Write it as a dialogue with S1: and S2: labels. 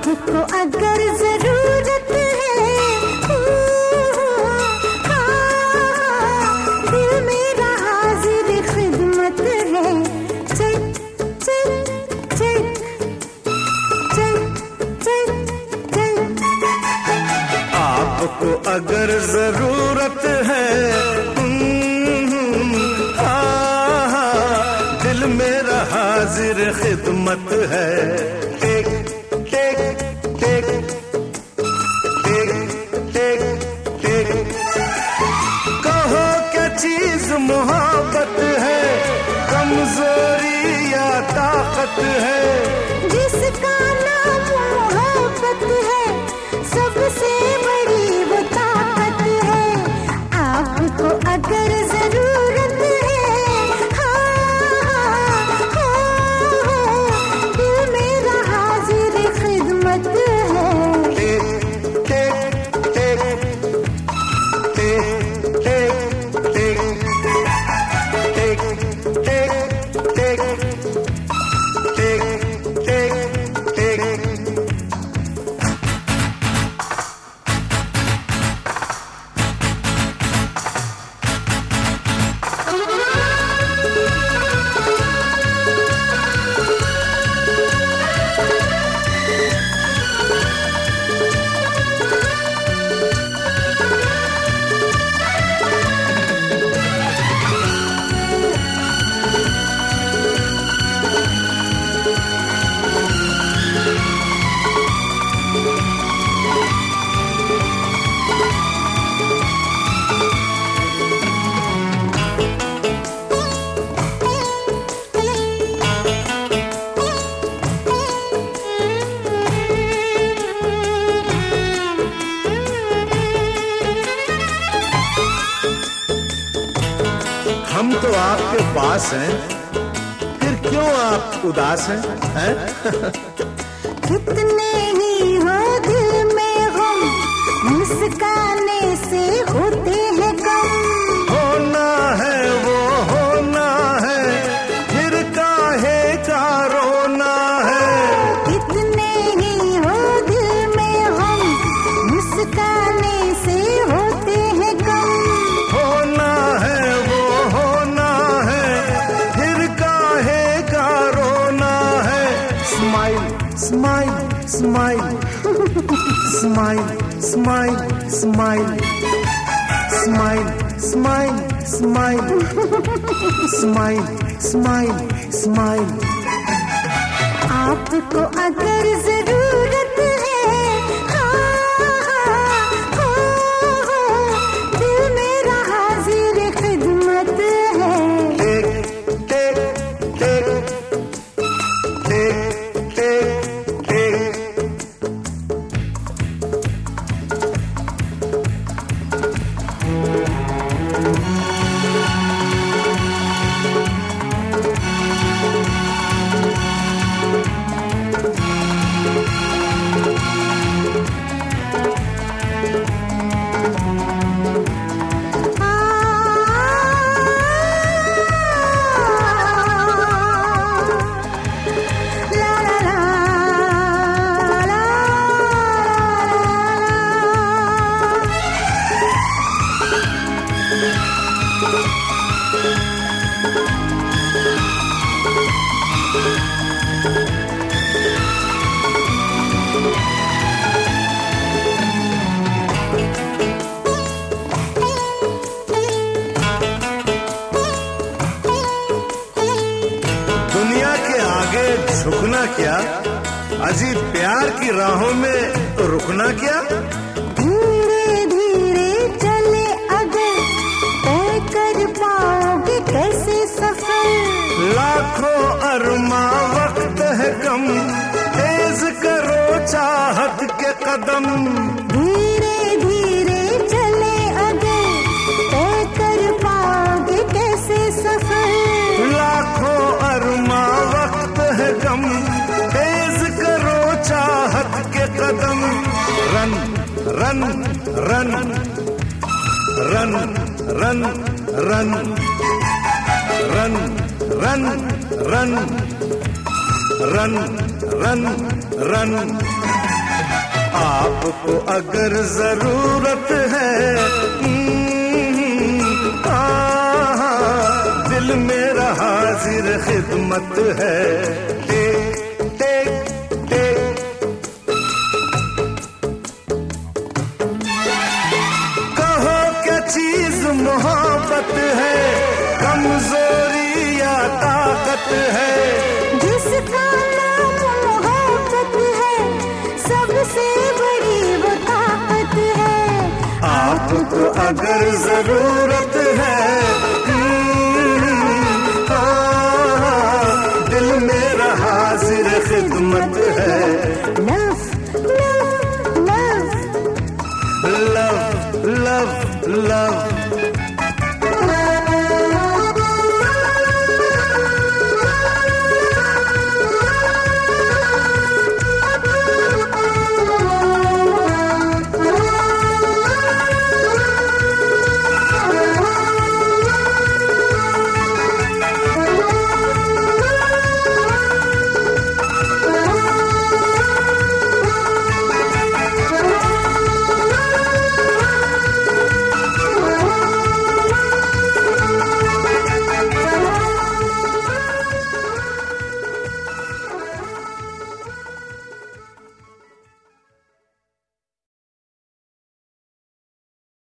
S1: आपको अगर जरूरत है, दिल मेरा हाजिर खिदमत है। चल चल चल चल चल चल।
S2: आपको अगर जरूरत है, दिल मेरा हाजिर खिदमत है। Take take take take take take. कहो क्या चीज मोहब्बत है, कमजोरी या ताकत है।
S1: जिसका नाम मोहब्बत है, सबसे बड़ी वो ताकत है। आपको अगर जरूरत है, दिल मेरा हाजिर खिदमत है।
S2: Take take take take take take take take take take take take. हम तो आपके पास हैं, फिर क्यों आप उदास हैं?
S1: कितने ही हो दिल में गम, मुस्काने से होते हैं कम।
S2: होना है वो होना है, फिर काहे का रोना है।
S1: कितने ही हो दिल में गम, मुस्काने से होते हैं कम।
S2: होना है वो होना है, फिर काहे का रोना है। Smile smile smile smile smile smile smile smile smile smile smile smile.
S1: आपको अगर जरूरत है, दिल मेरा हाजिर खिदमत है।
S2: Take take take take take take. दुनिया के आगे झुकना क्या, अजीब प्यार की राहों में रुकना क्या।
S1: धीरे धीरे चले अगर, तय कर पाओगे कैसे सफर।
S2: लाखों अरमा वक्त है कम, तेज करो चाहत के कदम।
S1: धीरे धीरे चले अगर, तय कर पाओगे कैसे सफर।
S2: लाखों अरमा वक्त है कम, तेज करो चाहत के कदम। Run run run run run run run run run run run run आपको अगर जरूरत है, दिल मेरा हाजिर खिदमत है। Take take take. कहो क्या चीज मोहब्बत है, कमजोरी या ताकत है।
S1: जिसका नाम मोहब्बत है, सबसे बड़ी वो ताकत है।
S2: आपको अगर जरूरत है, दिल मेरा हाजिर खिदमत है।
S1: Love love love
S2: love love love